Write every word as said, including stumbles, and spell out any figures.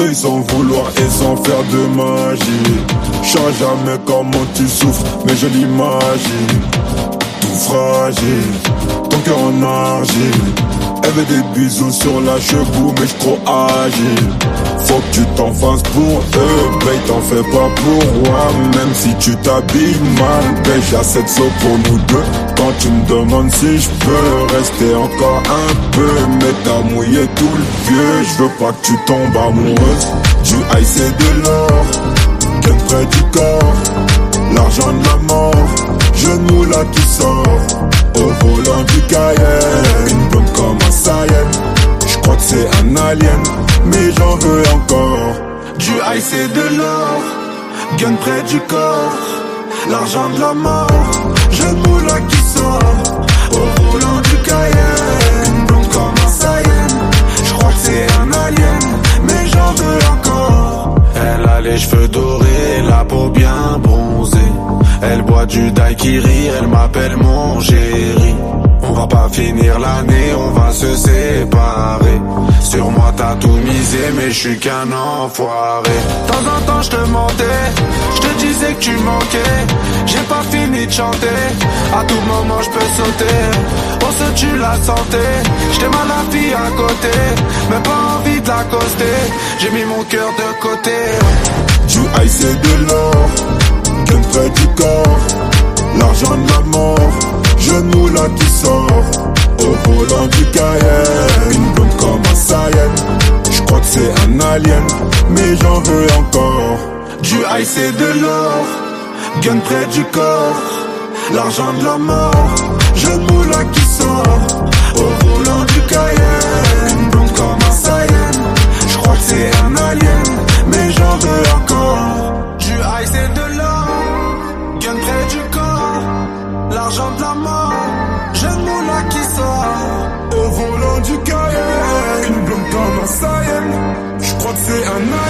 Deuil sans vouloir et sans faire de magie. Je sais jamais comment tu souffres, mais je l'imagine. Tout fragile, ton cœur en argile. Elle veut des bisous sur la cheveux, mais je trop agile. Faut que tu t'en fasses pour eux, babe, t'en fais pas pour moi. Même si tu t'habilles mal, babe, j'ai assez de seau pour nous deux. Quand tu me demandes si je peux rester encore un peu, mais t'as mouillé tout le vieux. Je veux pas que tu tombes amoureuse. Du high c'est de l'or, bien près du corps. L'argent de la mort, jeune moula qui sort. Au volant du Cayenne, une blonde comme un Saiyan. J'crois que c'est un alien, mais j'en veux encore. Du high c'est de l'or, gun près du corps. L'argent de la mort, jeune moula qui sort. Au volant du Cayenne, une blonde comme un Saiyan. J'crois que c'est un alien, mais j'en veux encore. Elle a les cheveux dorés, la peau bien bronzée. Elle boit du daiquiri, elle m'appelle mon chéri. On va pas finir l'année, on va se séparer. Sur moi t'as tout misé, mais je suis qu'un enfoiré. De temps en temps je te mentais, je te disais que tu manquais. J'ai pas fini de chanter, à tout moment je peux sauter. On se tue la santé, j't'ai mal la fille à côté, mais pas envie de l'accoster. J'ai mis mon cœur de côté. Du high c'est de l'or, gun près du corps. L'argent de la mort, jeune moula qui sort. Au volant du Cayenne, une blonde comme un Saiyan. J'crois que c'est un alien, mais j'en veux encore. Du high c'est de l'or, gun près du corps. L'argent de la mort, jeune moula qui sort. Au volant du Cayenne, une blonde comme un Saiyan. J'crois que c'est un alien, mais j'en veux encore. Du high c'est de l'or, gun près du corps. L'argent de la mort, jeune moula qui sort. Au volant du Cayenne, une blonde comme un Saiyan. J'crois que c'est un